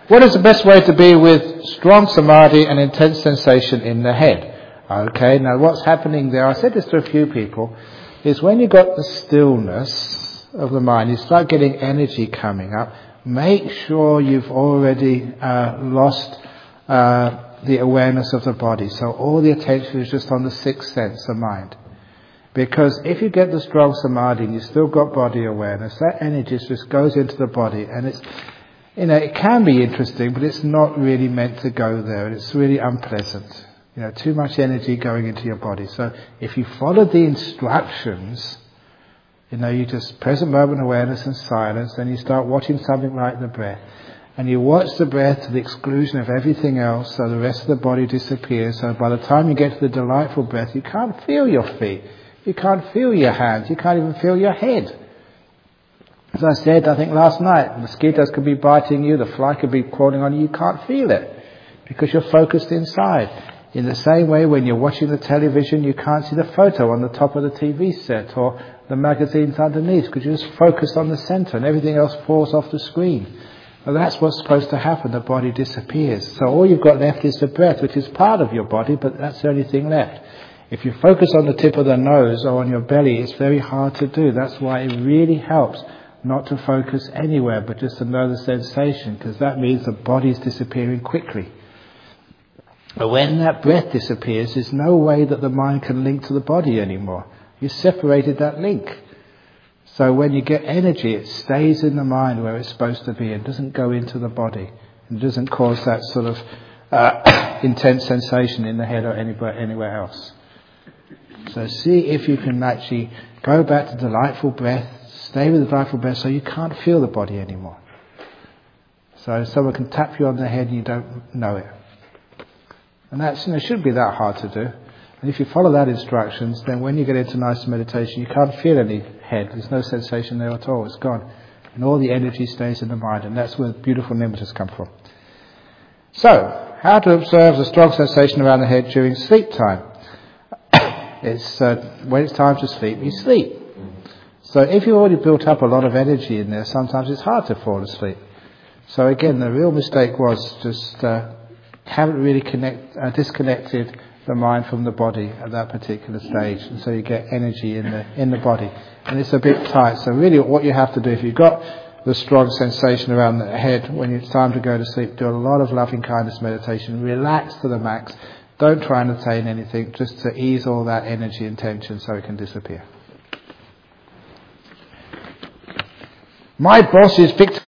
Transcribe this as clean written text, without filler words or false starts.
What is the best way to be with strong samadhi and intense sensation in the head? Okay, now what's happening there, I said this to a few people, is when you've got the stillness of the mind, you start getting energy coming up, make sure you've already lost the awareness of the body. So all the attention is just on the sixth sense, the mind. Because if you get the strong samadhi and you've still got body awareness, that energy just goes into the body, and it's, it can be interesting, but it's not really meant to go there, and it's really unpleasant. Too much energy going into your body. So if you follow the instructions, you just present moment awareness and silence, then you start watching something like the breath. And you watch the breath to the exclusion of everything else, so the rest of the body disappears. So by the time you get to the delightful breath, you can't feel your feet. You can't feel your hands. You can't even feel your head. As I said, I think last night, mosquitoes could be biting you, the fly could be crawling on you, you can't feel it because you're focused inside. In the same way, when you're watching the television, you can't see the photo on the top of the TV set or the magazines underneath because you're just focused on the centre and everything else falls off the screen. Well, that's what's supposed to happen. The body disappears. So all you've got left is the breath, which is part of your body, but that's the only thing left. If you focus on the tip of the nose or on your belly, it's very hard to do. That's why it really helps not to focus anywhere, but just to know the sensation, because that means the body's disappearing quickly. But when that breath disappears, there's no way that the mind can link to the body anymore. You separated that link. So when you get energy, it stays in the mind where it's supposed to be and doesn't go into the body. And doesn't cause that sort of intense sensation in the head or anywhere else. So see if you can actually go back to delightful breath, stay with the delightful breath so you can't feel the body anymore. So someone can tap you on the head and you don't know it. And that's, shouldn't be that hard to do. And if you follow that instructions, then when you get into nice meditation, you can't feel any head. There's no sensation there at all. It's gone. And all the energy stays in the mind. And that's where the beautiful nimittas come from. So, how to observe the strong sensation around the head during sleep time. It's when it's time to sleep, you sleep. So if you've already built up a lot of energy in there, sometimes it's hard to fall asleep. So again, the real mistake was just haven't really disconnected the mind from the body at that particular stage, and so you get energy in the body, and it's a bit tight. So really, what you have to do, if you've got the strong sensation around the head when it's time to go to sleep, do a lot of loving kindness meditation, relax to the max. Don't try and attain anything, just to ease all that energy and tension so it can disappear. My boss is Victor.